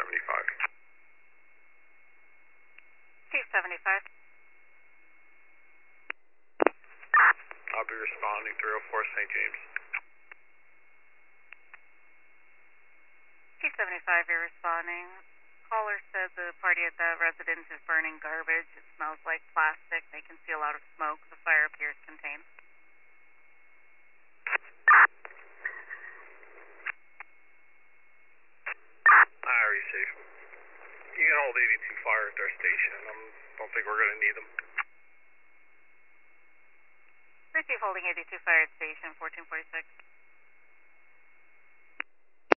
75. Chief 75. I'll be responding 304 St. James. Chief 75, you're responding. Caller said the party at the residence is burning garbage. It smells like plastic. They can see a lot of smoke. The fire appears contained. Are you safe? You can hold 82 fire at their station. I don't think we're going to need them. Receive holding 82 fire at station 1446.